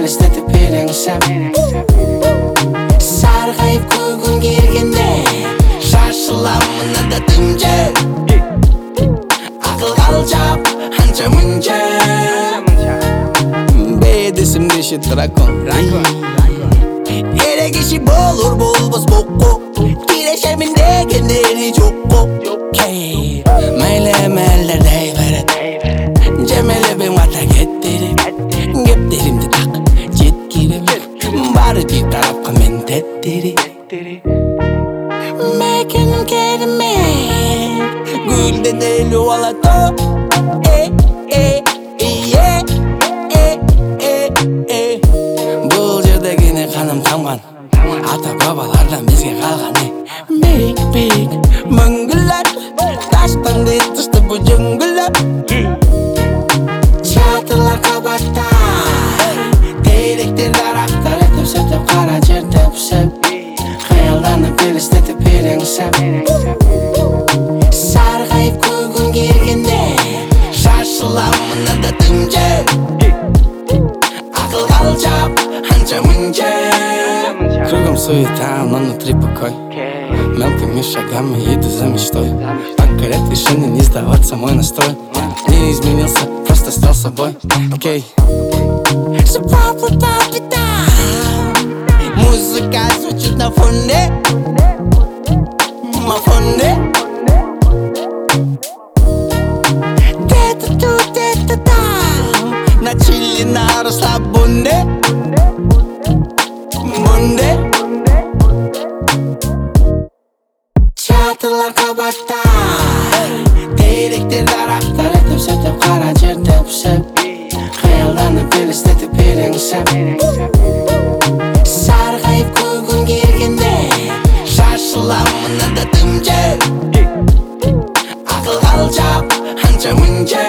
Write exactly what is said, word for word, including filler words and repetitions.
елестетіп беріңсем. Сарғайып күн келгенде шашыламын анда түнде. Ақыл қалжап анша мұнша бедесімде ше дракон. Ерегеші болур болбос боққо, келешермін дегендері жоққо. Майлы әмәлдер дәй бәрет, жемелебің мата кеттері. Кептерімді тақ жеткерім, бары бір тарапқа мен тәттері. Мәкенім керімет, гүлді дәлі алато. Бұл жердегіне қаным тамған, ата бабалардан бізге қалғаны. Бейк-бейк мүңгілер, таштанды тұшты бұл жүңгілер. Чатылар қабатта, теректер дарақтар етіп сөйтіп, қара жер төпсіп. Қиялданып елестетіп беріңсем. Сарғайып күн келгенде шашыламын анда түнде. Ақыл қалжап анша мұнша кругом суета, но внутри покой. Мелкими шагами иду за мечтой. Покорять решение, не сдаваться мой настрой. Не изменился, просто стал собой. Окей. Музыка звучит на фоне, на фоне. Где-то тут, где-то там, на чили, на расслабоне. Бонде. Çatılar kabatta, terектер дарақтар етіп сөйтіп, қара жер төпсіп. Қиялданып елестетіп беріңсем. Сарғайып күн келгенде шашыламын анда түнде. Ақыл қалжап анша мұнша